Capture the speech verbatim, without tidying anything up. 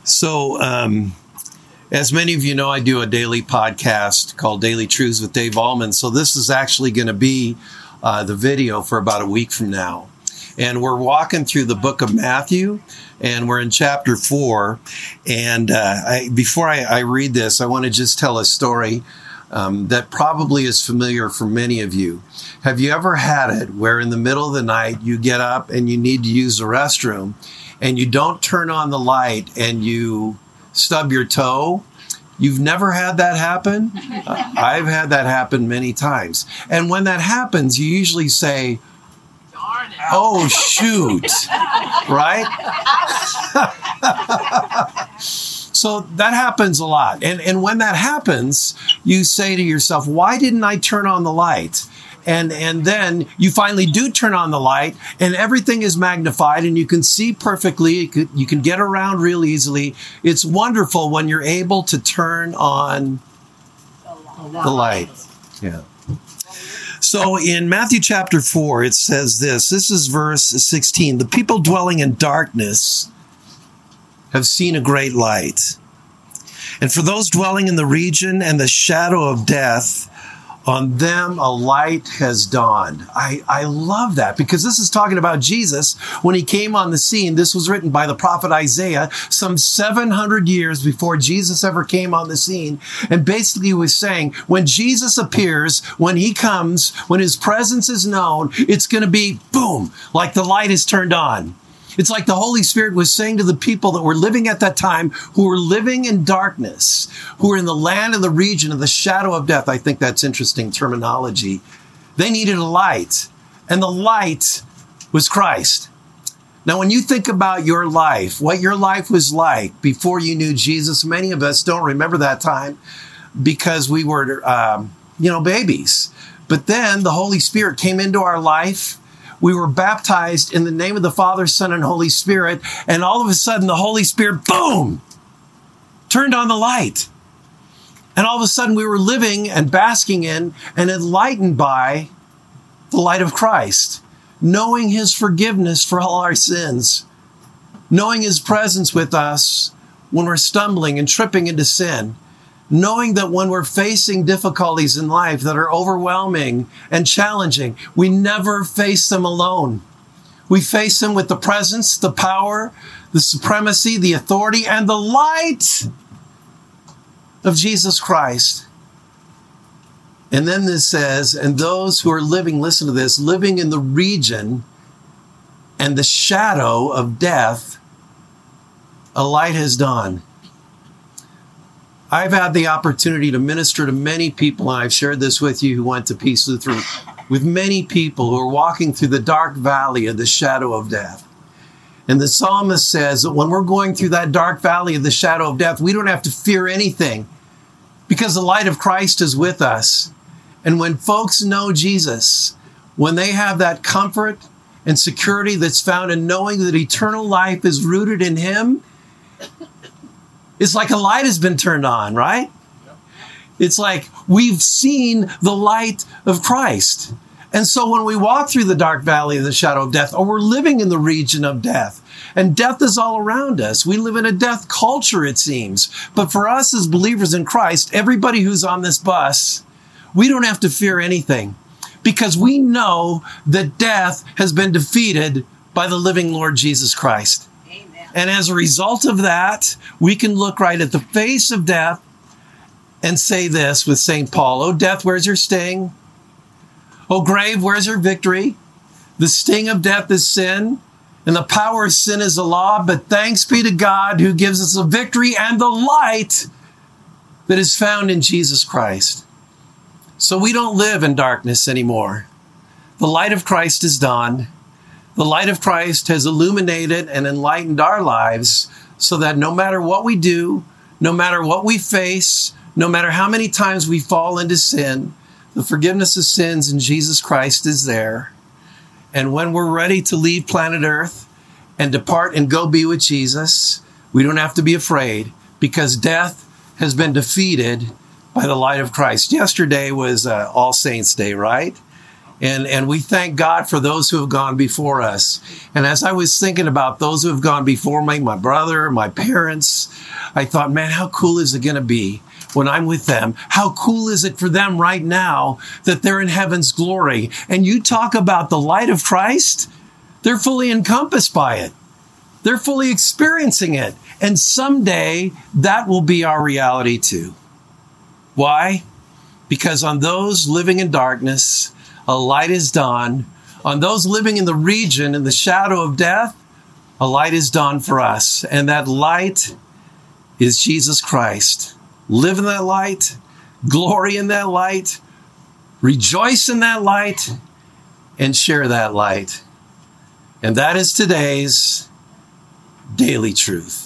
So, um, as many of you know, I do a daily podcast called Daily Truths with Dave Allman. So this is actually going to be uh, the video for about a week from now. And we're walking through the book of Matthew, and we're in chapter four. And uh, I, before I, I read this, I want to just tell a story um, that probably is familiar for many of you. Have you ever had it where in the middle of the night you get up and you need to use the restroom and you don't turn on the light and you stub your toe? You've never had that happen? Uh, I've had that happen many times. And when that happens, you usually say, oh, shoot, right? So that happens a lot. And, and when that happens, you say to yourself, why didn't I turn on the light? And, and then you finally do turn on the light and everything is magnified and you can see perfectly. You can, you can get around real easily. It's wonderful when you're able to turn on the light. Yeah. So in Matthew chapter four, it says this. This is verse sixteen. The people dwelling in darkness have seen a great light. And for those dwelling in the region and the shadow of death, on them a light has dawned. I, I love that because this is talking about Jesus when he came on the scene. This was written by the prophet Isaiah some seven hundred years before Jesus ever came on the scene. And basically he was saying when Jesus appears, when he comes, when his presence is known, it's going to be boom, like the light is turned on. It's like the Holy Spirit was saying to the people that were living at that time, who were living in darkness, who were in the land of the region of the shadow of death. I think that's interesting terminology. They needed a light, and the light was Christ. Now, when you think about your life, what your life was like before you knew Jesus, many of us don't remember that time because we were, um, you know, babies. But then the Holy Spirit came into our life. We were baptized in the name of the Father, Son, and Holy Spirit. And all of a sudden, the Holy Spirit, boom, turned on the light. And all of a sudden, we were living and basking in and enlightened by the light of Christ, knowing his forgiveness for all our sins, knowing his presence with us when we're stumbling and tripping into sin, knowing that when we're facing difficulties in life that are overwhelming and challenging, we never face them alone. We face them with the presence, the power, the supremacy, the authority, and the light of Jesus Christ. And then this says, and those who are living, listen to this, living in the region and the shadow of death, a light has dawned. I've had the opportunity to minister to many people, and I've shared this with you who went to Peace Lutheran, with many people who are walking through the dark valley of the shadow of death. And the psalmist says that when we're going through that dark valley of the shadow of death, we don't have to fear anything because the light of Christ is with us. And when folks know Jesus, when they have that comfort and security that's found in knowing that eternal life is rooted in him, it's like a light has been turned on, right? Yep. It's like we've seen the light of Christ. And so when we walk through the dark valley of the shadow of death, or we're living in the region of death, and death is all around us. We live in a death culture, it seems. But for us as believers in Christ, everybody who's on this bus, we don't have to fear anything because we know that death has been defeated by the living Lord Jesus Christ. And as a result of that, we can look right at the face of death and say this with Saint Paul, "Oh, death, where's your sting? Oh, grave, where's your victory? The sting of death is sin, and the power of sin is the law. But thanks be to God who gives us the victory and the light that is found in Jesus Christ." So we don't live in darkness anymore. The light of Christ is dawned. The light of Christ has illuminated and enlightened our lives so that no matter what we do, no matter what we face, no matter how many times we fall into sin, the forgiveness of sins in Jesus Christ is there. And when we're ready to leave planet Earth and depart and go be with Jesus, we don't have to be afraid because death has been defeated by the light of Christ. Yesterday was uh, All Saints Day, right? And and we thank God for those who have gone before us. And as I was thinking about those who have gone before me, my brother, my parents, I thought, man, how cool is it going to be when I'm with them? How cool is it for them right now that they're in heaven's glory? And you talk about the light of Christ, they're fully encompassed by it. They're fully experiencing it. And someday that will be our reality too. Why? Because on those living in darkness, a light is dawned. On those living in the region in the shadow of death, a light is dawned for us. And that light is Jesus Christ. Live in that light, glory in that light, rejoice in that light, and share that light. And that is today's daily truth.